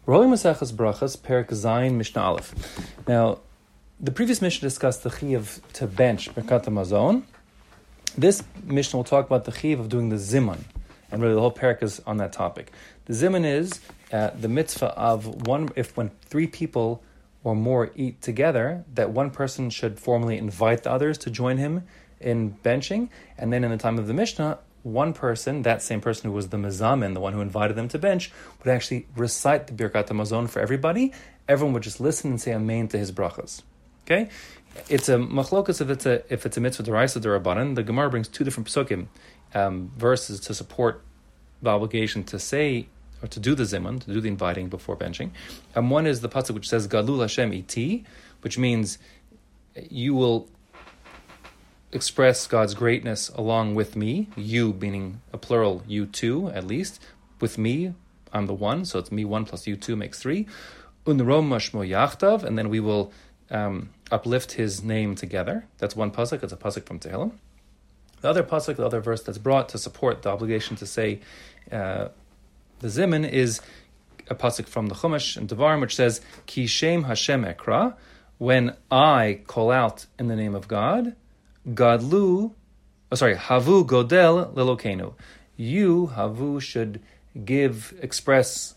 Rolling Maseches Brachas, Perek Zayin, Mishnah Aleph. Now, the previous Mishnah discussed the chiyuv to bench Birkat Hamazon. This Mishnah will talk about the chiyuv of doing the zimun, and really the whole Perek is on that topic. The zimun is the mitzvah of when three people or more eat together, that one person should formally invite the others to join him in benching, and then in the time of the Mishnah, one person, that same person who was the mezamin, the one who invited them to bench, would actually recite the Birkat Hamazon for everybody. Everyone would just listen and say amen to his brachas. Okay? It's a machlokas if it's a mitzvah d'oraisa d'Rabbanan. The Gemara brings two different psukim, verses to support the obligation to say or to do the zimun, to do the inviting before benching. One is the pasuk which says Galul Hashem iti, which means you will express God's greatness along with me, you meaning a plural, you two at least, with me, I'm the one, so it's me one plus you two makes three. Unrom mashmo yachtav, and then we will uplift his name together. That's one pasuk, it's a pasuk from Tehillim. The other pasuk, the other verse that's brought to support the obligation to say the zimun is a pasuk from the Chumash and Devarim, which says, Ki Shem Hashem Ekra, when I call out in the name of God, Havu Godel Lelokenu. You, Havu, should express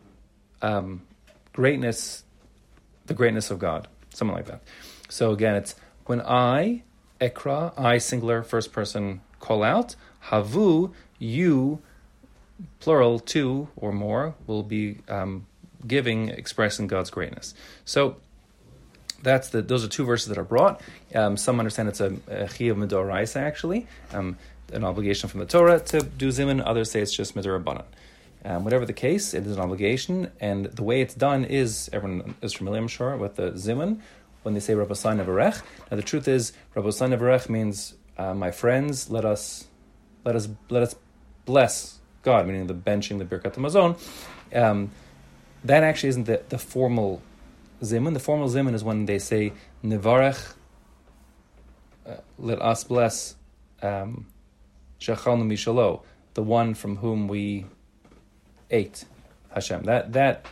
greatness, the greatness of God. Something like that. So again, it's when I, Ekra, I singular, first person, call out, Havu, you, plural, two or more, will be expressing God's greatness. So those are two verses that are brought. Some understand it's a chiyuv midoraisa actually, an obligation from the Torah to do zimun. Others say it's just midorabanan. Whatever the case, it is an obligation, and the way it's done is, everyone is familiar, I'm sure, with the zimun when they say Rabbi Sai Nevarech. Now the truth is, Rabbi Sai Nevarech means, my friends, let us bless God, meaning the benching, the Birkat Hamazon. That actually isn't the formal zimun. The formal zimun is when they say Nevarech, let us bless Shechalnu Mishalo, the one from whom we ate, Hashem. That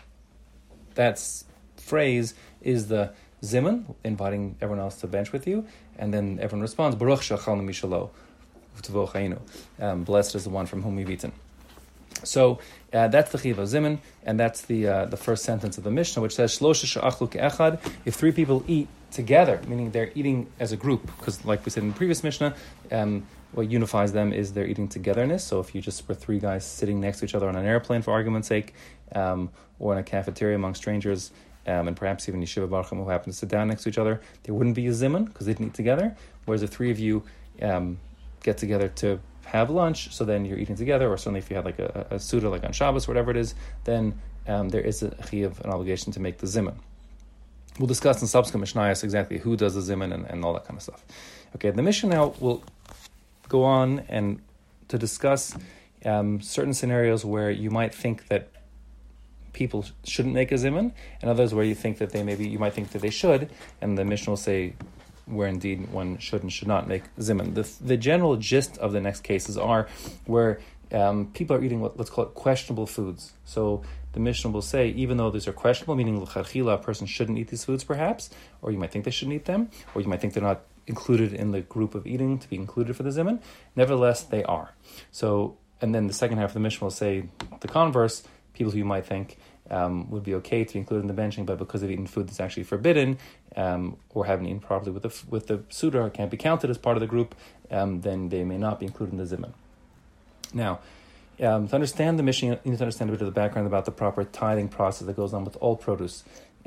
phrase is the zimun, inviting everyone else to bench with you, and then everyone responds Baruch Shechalnu Mishalo, V'tavo Chayinu, blessed is the one from whom we've eaten. So that's the chiyuv of zimun, and that's the first sentence of the Mishnah, which says Shlosha she'achlu ke'echad. If three people eat together, meaning they're eating as a group, because like we said in the previous Mishnah, what unifies them is their eating togetherness. So if you just were three guys sitting next to each other on an airplane, for argument's sake, or in a cafeteria among strangers, and perhaps even Yeshiva Baruch Hu, who happen to sit down next to each other, there wouldn't be a zimun because they didn't eat together. Whereas the three of you get together to have lunch, so then you're eating together, or certainly if you had like a Suda, like on Shabbos, whatever it is, then there is a chiyuv, an obligation to make the zimun. We'll discuss in subsequent Mishnayos exactly who does the zimun and all that kind of stuff. Okay, the Mishnah now will go on and to discuss certain scenarios where you might think that people shouldn't make a zimun, and others where you think that you might think that they should, and the Mishnah will say where indeed one should and should not make zimun. The general gist of the next cases are where people are eating let's call it questionable foods. So the Mishnah will say, even though these are questionable, meaning l'chadchila, a person shouldn't eat these foods perhaps, or you might think they shouldn't eat them, or you might think they're not included in the group of eating to be included for the zimun, nevertheless they are. So, and then the second half of the Mishnah will say the converse, people who you might think would be okay to be included in the benching, but because they've eaten food that's actually forbidden, or haven't eaten properly with the Suda, or can't be counted as part of the group, then they may not be included in the zimun. Now, to understand the Mishnah, you need to understand a bit of the background about the proper tithing process that goes on with all produce,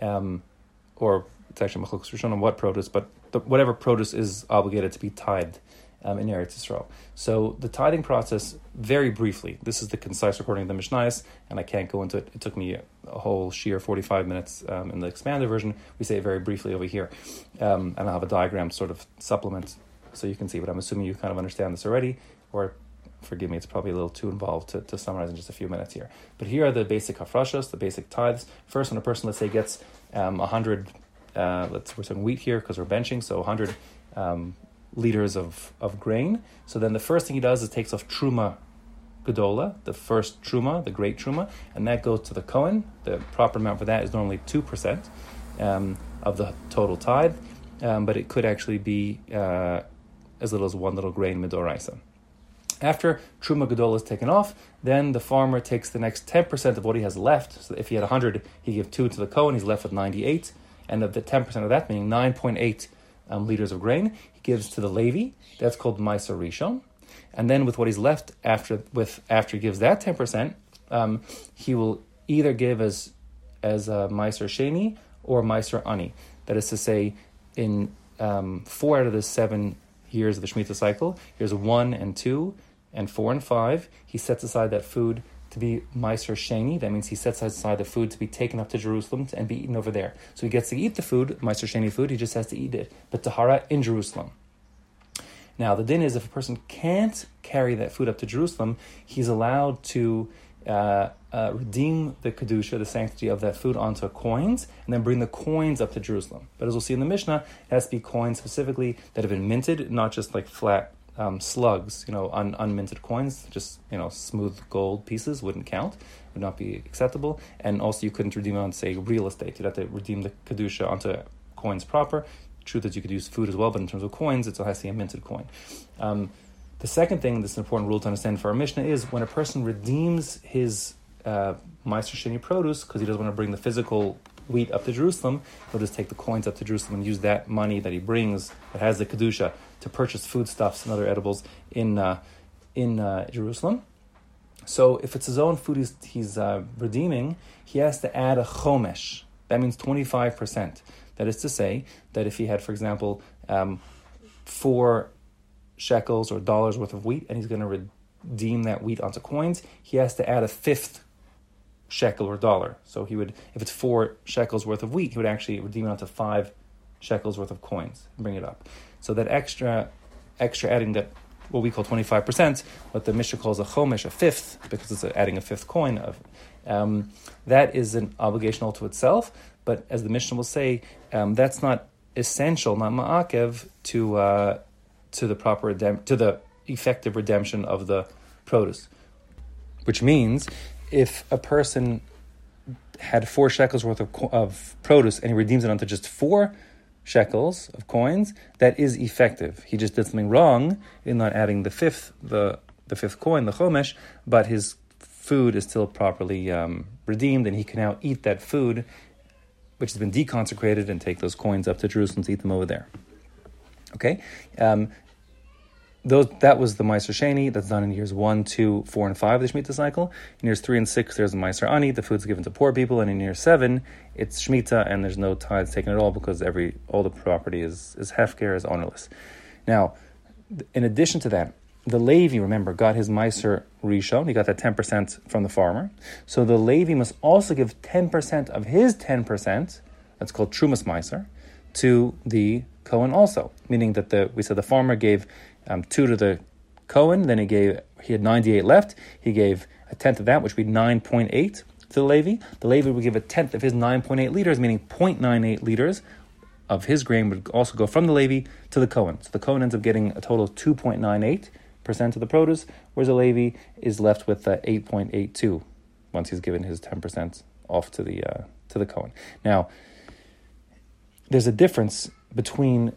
or it's actually machlokes rishon on what produce, but whatever produce is obligated to be tithed in Eretz Yisrael. So the tithing process, very briefly, this is the concise recording of the Mishnayos, and I can't go into it. It took me a whole sheer 45 minutes in the expanded version. We say it very briefly over here. And I'll have a diagram sort of supplement so you can see, but I'm assuming you kind of understand this already, or forgive me, it's probably a little too involved to summarize in just a few minutes here. But here are the basic hafrashos, the basic tithes. First, when a person, let's say, gets 100, we're talking wheat here because we're benching, so 100 liters of grain. So then the first thing he does is takes off truma Gedola, the first Truma, the great Truma, and that goes to the Kohen. The proper amount for that is normally 2% of the total tithe, but it could actually be as little as one little grain midoraisa. After Truma Gedola is taken off, then the farmer takes the next 10% of what he has left. So if he had 100, he gives 2 to the Kohen, he's left with 98. And of the 10% of that, meaning 9.8 liters of grain, he gives to the Levi. That's called Meiser Rishon. And then with what he's left after he gives that 10%, he will either give as Meiser Sheni or Meiser Ani. That is to say, in 4 out of the 7 years of the Shemitah cycle, here's 1 and 2 and 4 and 5, he sets aside that food to be Meiser Sheni. That means he sets aside the food to be taken up to Jerusalem and be eaten over there. So he gets to eat the food, Meiser Sheni food, he just has to eat it, but Tahara in Jerusalem. Now, the din is if a person can't carry that food up to Jerusalem, he's allowed to redeem the Kedusha, the sanctity of that food, onto coins, and then bring the coins up to Jerusalem. But as we'll see in the Mishnah, it has to be coins specifically that have been minted, not just like flat slugs, unminted coins, just, smooth gold pieces wouldn't count, would not be acceptable. And also you couldn't redeem it on, say, real estate. You'd have to redeem the Kedusha onto coins proper. True that you could use food as well, but in terms of coins, it still has to be a minted coin. The second thing that's an important rule to understand for our Mishnah is when a person redeems his Meiser Sheni produce, because he doesn't want to bring the physical wheat up to Jerusalem, he'll just take the coins up to Jerusalem and use that money that he brings, that has the Kedusha, to purchase foodstuffs and other edibles in Jerusalem. So if it's his own food he's redeeming, he has to add a chomesh. That means 25%. That is to say that if he had, for example, 4 shekels or dollars worth of wheat, and he's going to redeem that wheat onto coins, he has to add a 5th shekel or dollar. So he would, if it's 4 shekels worth of wheat, he would actually redeem it onto 5 shekels worth of coins and bring it up. So that extra adding that, what we call 25%, what the Mishnah calls a chomesh, a 5th, because it's adding a 5th coin of, that is an obligation all to itself. But as the Mishnah will say, that's not essential, not ma'akev, to the proper to the effective redemption of the produce. Which means, if a person had 4 shekels worth of produce and he redeems it onto just 4 shekels of coins, that is effective. He just did something wrong in not adding the fifth coin, the chomesh, but his food is still properly redeemed, and he can now eat that food, which has been deconsecrated, and take those coins up to Jerusalem to eat them over there. Okay? That was the Meiser Sheni. That's done in years 1, 2, 4, and 5 of the Shemitah cycle. In years 3 and 6, there's a Meiser Ani. The food's given to poor people. And in year 7, it's Shemitah, and there's no tithes taken at all, because all the property is hefker, is ownerless. Now, in addition to that, the Levi, remember, got his Meiser Rishon. He got that 10% from the farmer. So the Levi must also give 10% of his 10%, that's called Trumas Meiser, to the Kohen also. Meaning that we said the farmer gave 2 to the Kohen, then he had 98 left. He gave a tenth of that, which would be 9.8 to the Levi. The Levi would give a tenth of his 9.8 liters, meaning 0.98 liters of his grain would also go from the Levi to the Kohen. So the Kohen ends up getting a total of 2.98% of the produce, whereas the Levi is left with 8.82 once he's given his 10% off to the Kohen. Now, there's a difference between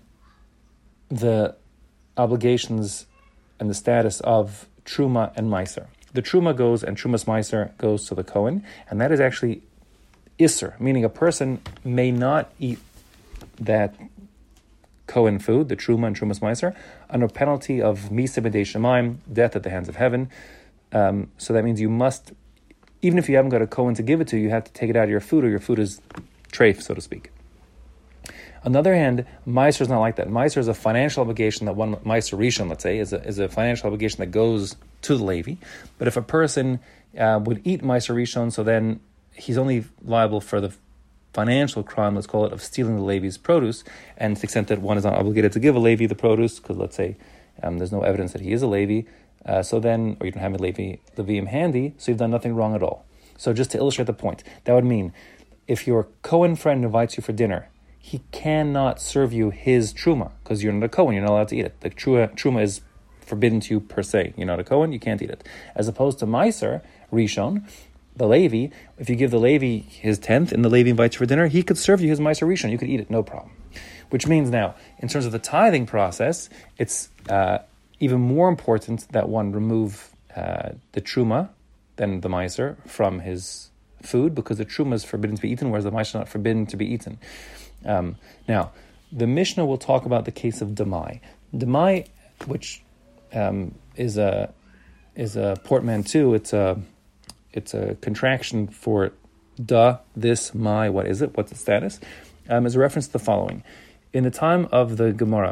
the obligations and the status of Truma and Meiser. The Truma goes, and Trumas Meiser goes to the Kohen, and that is actually Isser, meaning a person may not eat that Kohen food, the Truma and Trumas Meiser, under penalty of Misa B'dei Shemaim, death at the hands of heaven. So that means you must, even if you haven't got a Kohen to give it to, you have to take it out of your food, or your food is treif, so to speak. On the other hand, Meiser is not like that. Meiser is a financial obligation that one, Meiser Rishon, let's say, is a financial obligation that goes to the Levi. But if a person would eat Meiser Rishon, so then he's only liable for the financial crime, let's call it, of stealing the Levi's produce, and to the extent that one is not obligated to give a Levi the produce, because let's say there's no evidence that he is a Levi, or you don't have a Levium handy, so you've done nothing wrong at all. So just to illustrate the point, that would mean if your Kohen friend invites you for dinner, he cannot serve you his truma, because you're not a Kohen, you're not allowed to eat it. The truma is forbidden to you per se. You're not a Kohen, you can't eat it. As opposed to Meiser, Rishon, the Levi, if you give the Levi his 10th and the Levi invites you for dinner, he could serve you his Meiser Rishon. You could eat it, no problem. Which means now, in terms of the tithing process, it's even more important that one remove the Truma than the Meiser from his food, because the Truma is forbidden to be eaten, whereas the Meiser is not forbidden to be eaten. Now, the Mishnah will talk about the case of Demai. Demai, which is a portmanteau, it's a contraction for this, my, what is it? What's the status? Is a reference to the following. In the time of the Gemara,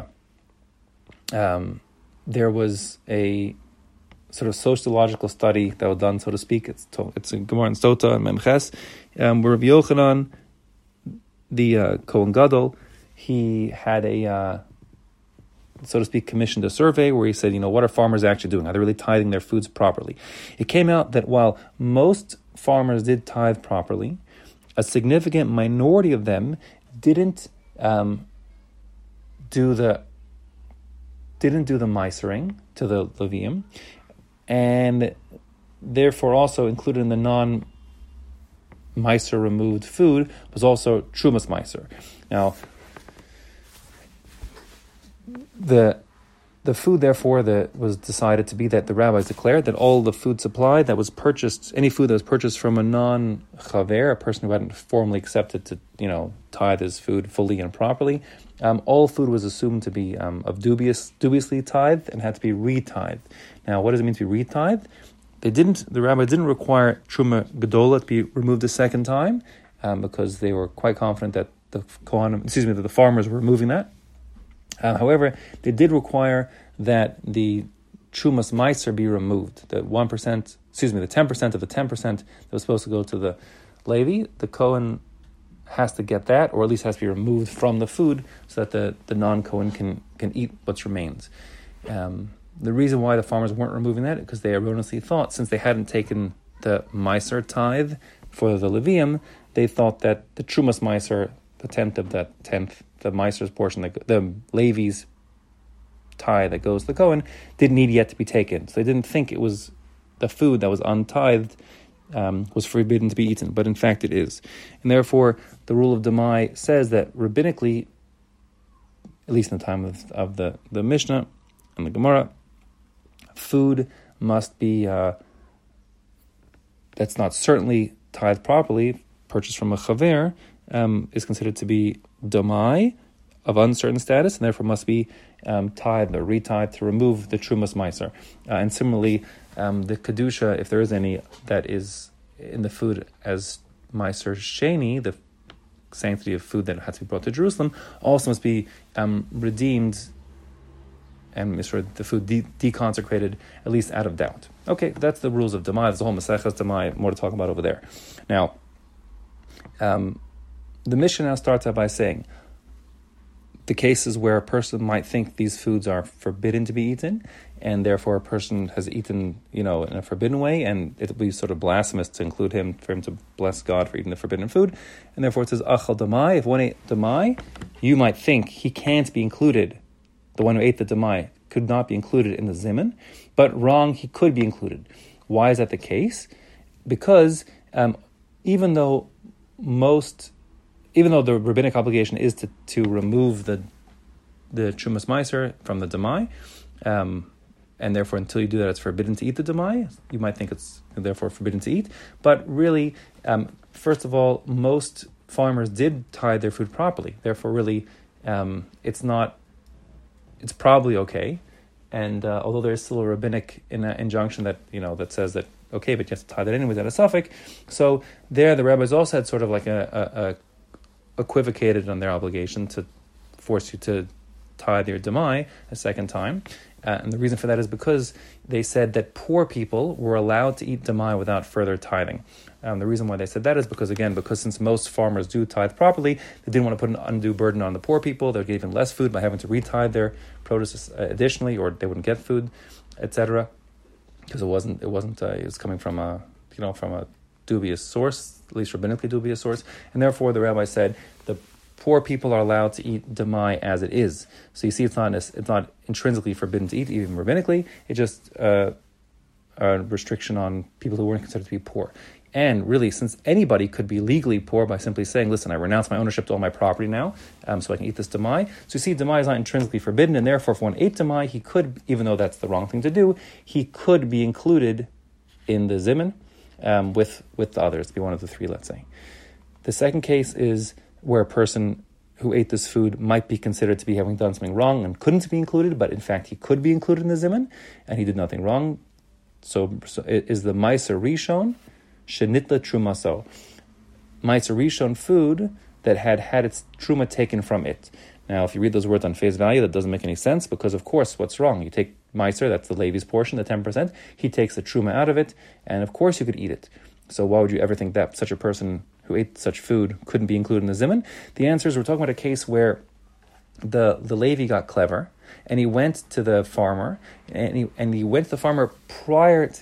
there was a sort of sociological study that was done, so to speak. It's in Gemara and Sota and Memches, where Rabbi Yochanan, the Kohen Gadol, he had a, so to speak, commissioned a survey where he said, what are farmers actually doing? Are they really tithing their foods properly? It came out that while most farmers did tithe properly, a significant minority of them didn't do the meisering to the Levium, and therefore also included in the non-meiser removed food was also Trumas meiser. Now, the food, therefore, that was decided to be that the rabbis declared that all the food supply that was purchased, any food that was purchased from a non-chaver, a person who hadn't formally accepted to, tithe his food fully and properly, all food was assumed to be of dubiously tithed and had to be retithed. Now, what does it mean to be retithed? The rabbis didn't require Truma Gedola to be removed a second time, because they were quite confident that the farmers were removing that. However, they did require that the Trumas Meiser be removed. The 10% of the 10% that was supposed to go to the Levi, the Kohen has to get that, or at least has to be removed from the food so that the non-Kohen can eat what's remains. The reason why the farmers weren't removing that is because they erroneously thought, since they hadn't taken the Meiser tithe for the Levium, they thought that the Trumas Meiser, the 10th of that 10th, the Meiser's portion, the Levi's tithe that goes to the Kohen, didn't need yet to be taken. So they didn't think it was the food that was untithed was forbidden to be eaten, but in fact it is. And therefore, the rule of Demai says that rabbinically, at least in the time of the Mishnah and the Gemara, food must be, that's not certainly tithed properly, purchased from a chaver, is considered to be Demai, of uncertain status, and therefore must be tithed or retithed to remove the Trumas Meiser. And similarly, the Kedusha, if there is any, that is in the food as Meiser Sheni, the sanctity of food that has to be brought to Jerusalem, also must be redeemed and the food deconsecrated, at least out of doubt. Okay, that's the rules of Demai. There's a whole Maseches Demai, more to talk about over there. Now, the Mishnah now starts out by saying the cases where a person might think these foods are forbidden to be eaten, and therefore a person has eaten, in a forbidden way, and it will be sort of blasphemous to include him, for him to bless God for eating the forbidden food, and therefore it says, Achal Demai, if one ate Demai, you might think he can't be included, the one who ate the Demai could not be included in the Zimun, but wrong, he could be included. Why is that the case? Because even though the rabbinic obligation is to remove the Trumas Meiser from the Demai, and therefore until you do that, it's forbidden to eat the Demai. You might think it's therefore forbidden to eat, but really, first of all, most farmers did tithe their food properly. Therefore, really, it's probably okay. And although there is still a rabbinic injunction that that says that okay, but you have to tithe it anyways at a suffix. So there, the rabbis also had sort of like a equivocated on their obligation to force you to tithe your Demai a second time. And the reason for that is because they said that poor people were allowed to eat Demai without further tithing. The reason why they said that is because since most farmers do tithe properly, they didn't want to put an undue burden on the poor people. They would get even less food by having to retithe their produce additionally, or they wouldn't get food, etc. Because it was coming from a dubious source, at least rabbinically dubious source, and therefore the rabbi said the poor people are allowed to eat demai as it is. So you see, it's not intrinsically forbidden to eat, even rabbinically. It's just a restriction on people who weren't considered to be poor. And really, since anybody could be legally poor by simply saying, listen, I renounce my ownership to all my property now, so I can eat this demai. So you see, demai is not intrinsically forbidden, and therefore if one ate demai, he could, even though that's the wrong thing to do, he could be included in the zimun with the others, be one of the three, let's say. The second case is where a person who ate this food might be considered to be having done something wrong and couldn't be included, but in fact he could be included in the zimun, and he did nothing wrong. So it is the Meiser Rishon, Shenitla Trumaso. Meiser Rishon, food that had its truma taken from it. Now, if you read those words on face value, that doesn't make any sense, because of course, what's wrong? You take Meiser, that's the Levi's portion, the 10%, he takes the truma out of it, and of course you could eat it. So why would you ever think that such a person who ate such food couldn't be included in the zimun? The answer is, we're talking about a case where the Levi got clever, and he went to the farmer, and he went to the farmer prior to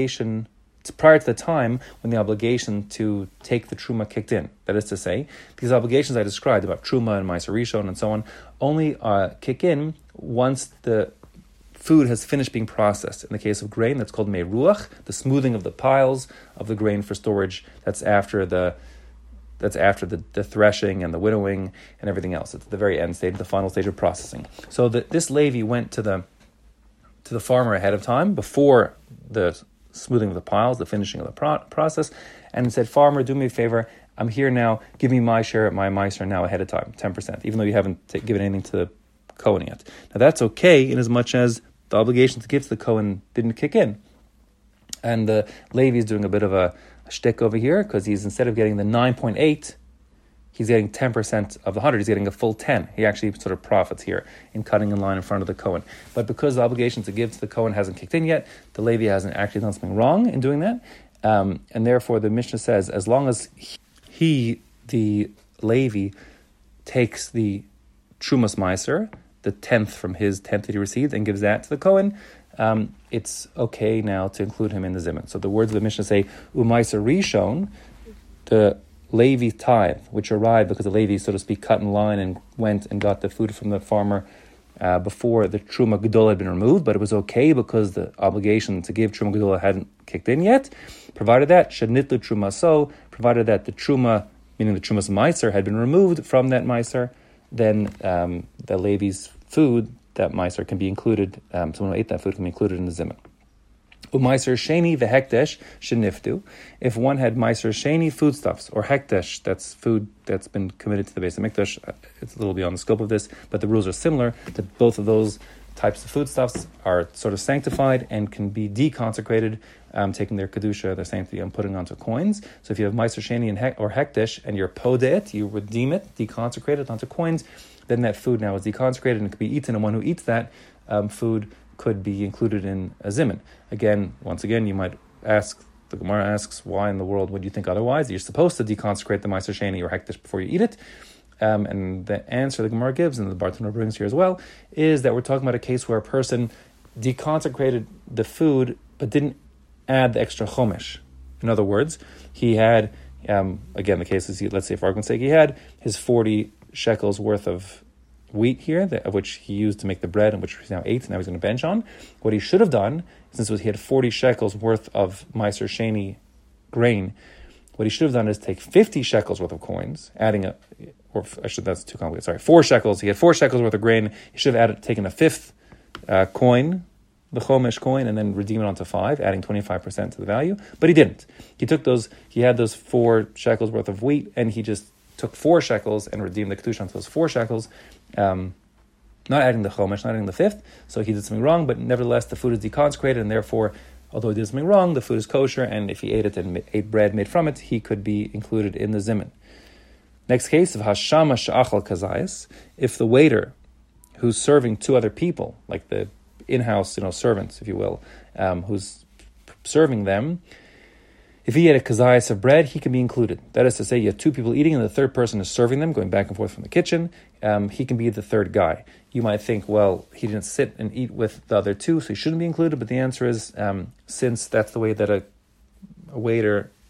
the time when the obligation to take the truma kicked in. That is to say, these obligations I described about truma and Meiser Rishon and so on only kick in once the food has finished being processed. In the case of grain, that's called meruach, the smoothing of the piles of the grain for storage. That's after the threshing and the winnowing and everything else. It's the very end stage, the final stage of processing. So this Levi went to the farmer ahead of time, before the smoothing of the piles, the finishing of the process, and said, farmer, do me a favor, I'm here now, give me my share at my Meiser now ahead of time, 10%, even though you haven't given anything to the Kohen yet. Now that's okay, in as much as the obligation to give to the Kohen didn't kick in. And the Levi is doing a bit of a shtick over here, because he's, instead of getting the 9.8, he's getting 10% of the 100. He's getting a full 10. He actually sort of profits here in cutting in line in front of the Kohen. But because the obligation to give to the Kohen hasn't kicked in yet, the Levi hasn't actually done something wrong in doing that. And therefore the Mishnah says, as long as the Levi, takes the Trumas Meiser, the 10th from his 10th that he received, and gives that to the Kohen, it's okay now to include him in the zimun. So the words of the Mishnah say, Umeiser Rishon, the Levi tithe, which arrived because the Levi, so to speak, cut in line and went and got the food from the farmer before the Truma Gedola had been removed, but it was okay because the obligation to give Truma Gedola hadn't kicked in yet, provided that Shadnitlu Truma so, provided that the Truma, meaning the Trumas Meiser, had been removed from that Meiser, then the Levi's food, that Meiser, can be included, someone who ate that food can be included in the zimun. Umeiser sheni vehekdesh sheniftu. If one had meiser sheni, foodstuffs, or hekdesh, that's food that's been committed to the Beis Hamikdash, it's a little beyond the scope of this, but the rules are similar, that both of those types of foodstuffs are sort of sanctified and can be deconsecrated, taking their kedusha, their sanctity, and putting onto coins. So if you have meiser sheni or hekdesh, and you're podet, you redeem it, deconsecrate it onto coins, then that food now is deconsecrated and it can be eaten, and one who eats that food could be included in a zimun. Once again, you might ask, the Gemara asks, why in the world would you think otherwise? You're supposed to deconsecrate the Meiser Sheni or Hekdesh before you eat it. And the answer the Gemara gives, and the Bartanura brings here as well, is that we're talking about a case where a person deconsecrated the food but didn't add the extra chomesh. In other words, he had, again, the case is, let's say for argument's sake, he had his 40 shekels worth of wheat here, of which he used to make the bread, and which he's now ate, and now he's going to bench on. What he should have done, since he had 40 shekels worth of Meiser Sheni grain, what he should have done is take 50 shekels worth of coins, that's too complicated, sorry, 4 shekels. He had 4 shekels worth of grain. He should have taken a fifth coin, the chomesh coin, and then redeem it onto 5, adding 25% to the value. But he didn't. He had those 4 shekels worth of wheat, and he just took 4 shekels and redeemed the kedusha onto those 4 shekels, not adding the chomesh, not adding the fifth. So he did something wrong, but nevertheless the food is deconsecrated, and therefore, although he did something wrong, the food is kosher, and if he ate it and ate bread made from it, he could be included in the zimun. Next case of hashama sha'achal kazayas, if the waiter who's serving 2 other people, like the in-house, servants, if you will, who's serving them, if he had a kazayas of bread, he can be included. That is to say, you have 2 people eating and the third person is serving them, going back and forth from the kitchen. He can be the third guy. You might think, well, he didn't sit and eat with the other 2, so he shouldn't be included. But the answer is, since that's the way that a waiter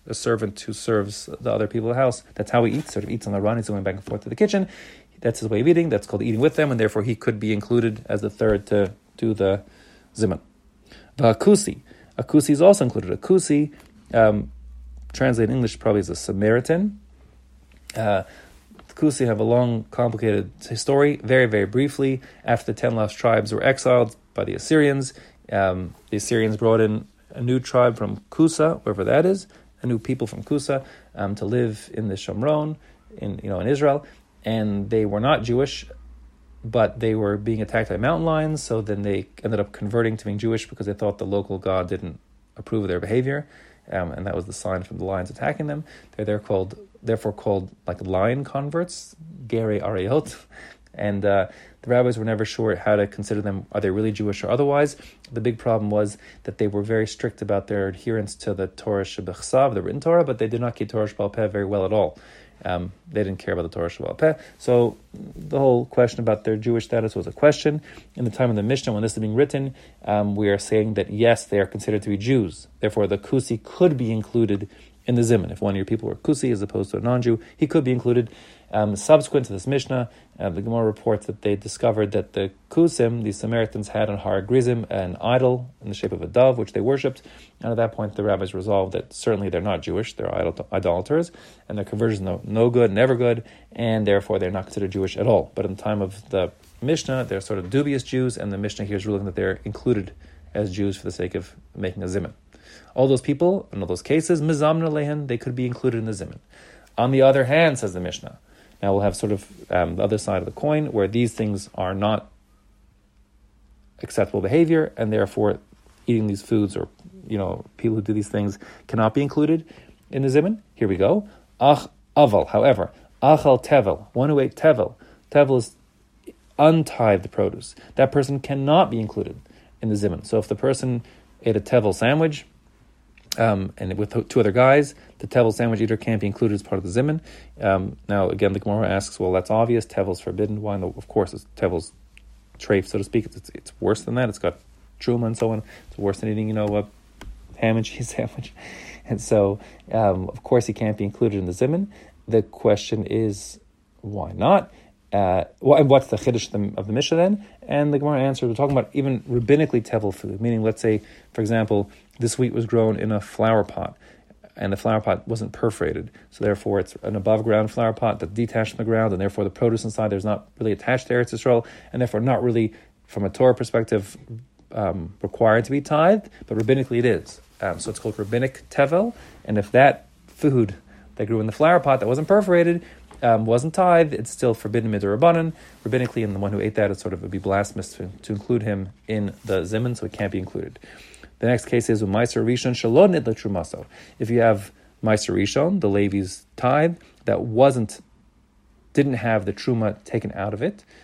a servant who serves the other people of the house. That's how he eats, sort of eats on the run. He's going back and forth to the kitchen. That's his way of eating. That's called eating with them, and therefore he could be included as the third to do the zimun. The akusi. Akusi is also included. Akusi, translated in English probably as a Samaritan. The Kusi have a long, complicated story. Very, very briefly, after the 10 lost tribes were exiled by the Assyrians, the Assyrians brought in a new tribe from Kusa, wherever that is, a new people from Kusa, to live in the Shomron, in Israel, and they were not Jewish, but they were being attacked by mountain lions. So then they ended up converting to being Jewish because they thought the local god didn't approve of their behavior, and that was the sign from the lions attacking them. They're therefore called like lion converts, Gerei Ariot, and the rabbis were never sure how to consider them. Are they really Jewish or otherwise? The big problem was that they were very strict about their adherence to the Torah Shebechsav, the written Torah, but they did not keep Torah Sheba'al Peh very well at all. They didn't care about the Torah Sheba'al Peh. So the whole question about their Jewish status was a question. In the time of the Mishnah, when this is being written, we are saying that yes, they are considered to be Jews. Therefore, the Kusi could be included in the Zimun. If one of your people were Kusi as opposed to a non-Jew, he could be included. Subsequent to this Mishnah, the Gemara reports that they discovered that the Kusim, the Samaritans, had on Har Grizim an idol in the shape of a dove, which they worshipped. And at that point, the rabbis resolved that certainly they're not Jewish, they're idolaters, and their conversion is no good, never good, and therefore they're not considered Jewish at all. But in the time of the Mishnah, they're sort of dubious Jews, and the Mishnah here is ruling that they're included as Jews for the sake of making a Zimun. All those people, in all those cases, mizamna lehen, they could be included in the Zimun. On the other hand, says the Mishnah, now we'll have sort of the other side of the coin, where these things are not acceptable behavior, and therefore eating these foods or people who do these things cannot be included in the Zimun. Here we go. Ach aval, however, achal tevel, one who ate tevel. Tevel is untithed produce. That person cannot be included in the Zimun. So if the person ate a tevel sandwich, and with two other guys, the tevel sandwich eater can't be included as part of the Zimun. Now, again, the Gemara asks, well, that's obvious. Tevel's forbidden. Why? Of course, it's tevel's treif, so to speak. It's worse than that. It's got truma and so on. It's worse than eating, a ham and cheese sandwich. And so, of course, he can't be included in the Zimun. The question is, why not? What's the chiddush of the Mishnah then? And the Gemara answers, we're talking about even rabbinically tevel food, meaning, let's say, for example, this wheat was grown in a flower pot, and the flower pot wasn't perforated, so therefore it's an above-ground flower pot that's detached from the ground, and therefore the produce inside there's not really attached to Eretz Yisrael, and therefore not really, from a Torah perspective, required to be tithed, but rabbinically it is. So it's called rabbinic tevel, and if that food that grew in the flower pot that wasn't perforated wasn't tithed, it's still forbidden midrabanan, rabbinically, and the one who ate that would be blasphemous to include him in the Zimun, so it can't be included. The next case is Meiser Rishon Shalon Nid L'Trumaso. If you have Meiser Rishon, the Levi's tithe, that didn't have the truma taken out of it,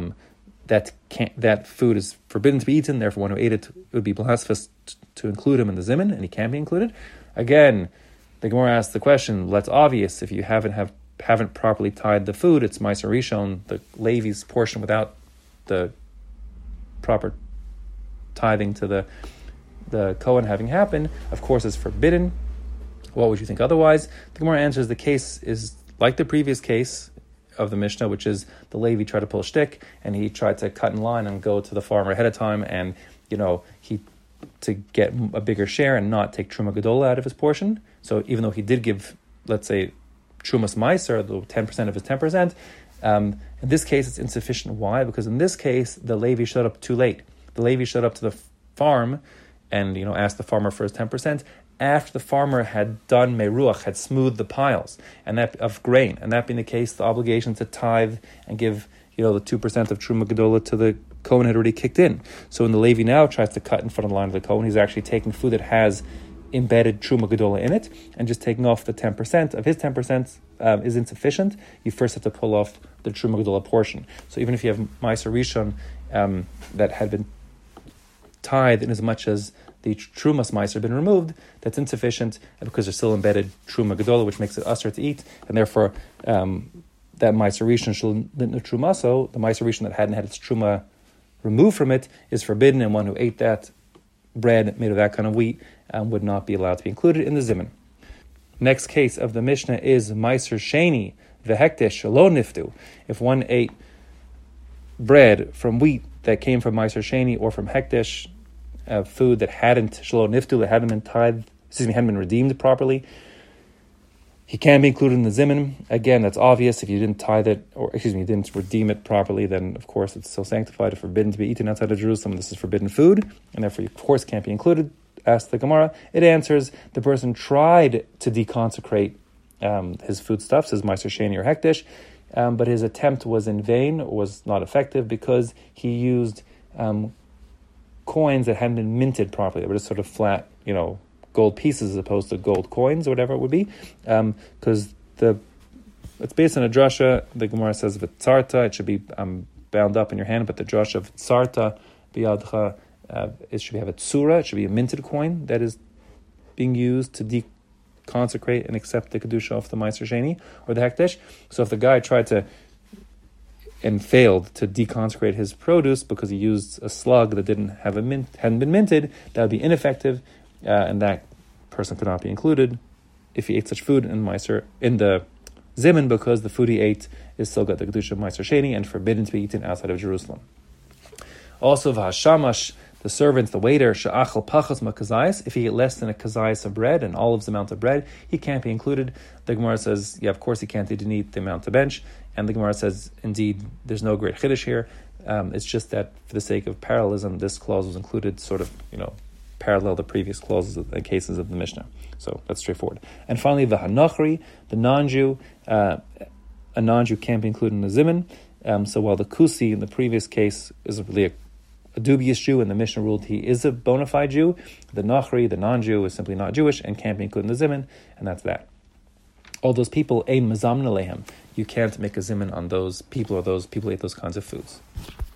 that food is forbidden to be eaten. Therefore, one who ate it would be blasphemous to include him in the Zimun, and he can't be included. Again, the Gemara asks the question: that's obvious. If you haven't properly tied the food, it's Meiser Rishon, the Levi's portion, without the proper tithing to the Kohen having happened, of course, is forbidden. What would you think otherwise? The Gemara answers the case is like the previous case of the Mishnah, which is the Levi tried to pull a shtick, and he tried to cut in line and go to the farmer ahead of time, and he to get a bigger share and not take Truma Gedola out of his portion. So even though he did give, let's say, Trumas Meiser, the 10% of his 10%, in this case it's insufficient. Why? Because in this case, the Levi showed up too late. The Levi showed up to the farm and asked the farmer for his 10% after the farmer had done meruach, had smoothed the piles and that of grain, and that being the case, the obligation to tithe and give the 2% of Truma Gedola to the Kohen had already kicked in. So when the Levi now tries to cut in front of the line of the Kohen, he's actually taking food that has embedded Truma Gedola in it, and just taking off the 10% of his 10% is insufficient. You first have to pull off the Truma Gedola portion. So even if you have Meiser Rishon that had been tithed in as much as the Trumas Meiser had been removed, that's insufficient because there's still embedded Truma Gedola, which makes it usher to eat, and therefore that Meiser Rishon Shel Trumaso, the Meiser Rishon that hadn't had its Truma removed from it, is forbidden, and one who ate that bread made of that kind of wheat would not be allowed to be included in the Zimun. Next case of the Mishnah is Meiser Sheni v'hekdesh shelo niftu. If one ate bread from wheat that came from Meiser Sheni or from hekdesh, food that hadn't shelo niftu, that hadn't been redeemed properly, he can be included in the zimun. Again, that's obvious. If you didn't tithe it, didn't redeem it properly, then of course it's still sanctified and forbidden to be eaten outside of Jerusalem. This is forbidden food, and therefore you, of course, can't be included. Ask the Gemara. It answers, the person tried to deconsecrate his foodstuffs, his Meiser Sheni or Hekdesh, but his attempt was in vain, was not effective, because he used coins that hadn't been minted properly. They were just sort of flat, gold pieces as opposed to gold coins or whatever it would be, because it's based on a drasha. The Gemara says v'tzarta, it should be bound up in your hand, but the drasha v'tzarta biyadcha, it should have a tsura, it should be a minted coin that is being used to deconsecrate and accept the kedusha of the Meiser Sheni or the Hekdesh. So if the guy tried to and failed to deconsecrate his produce because he used a slug that hadn't been minted, that would be ineffective, and that person could not be included if he ate such food in the zimun, because the food he ate is still got the kedusha of Meiser Sheni and forbidden to be eaten outside of Jerusalem. Also, v'hashamash, the servant, the waiter, she'achal pachas makazayis, if he ate less than a kazayis of bread, an olive's amount of bread, he can't be included. The Gemara says, of course he can't, he didn't eat the amount to bench. And the Gemara says, indeed, there's no great chiddush here. It's just that for the sake of parallelism, this clause was included sort of, parallel the previous clauses and cases of the Mishnah. So that's straightforward. And finally, the Hanachri, the non-Jew, a non-Jew can't be included in the zimun. So while the Kusi in the previous case is really a dubious Jew, and the Mishnah ruled he is a bona fide Jew, the Nachri, the non-Jew, is simply not Jewish and can't be included in the zimun, and that's that. All those people, ein mazamna lehem, you can't make a zimun on those people, or those people who ate those kinds of foods.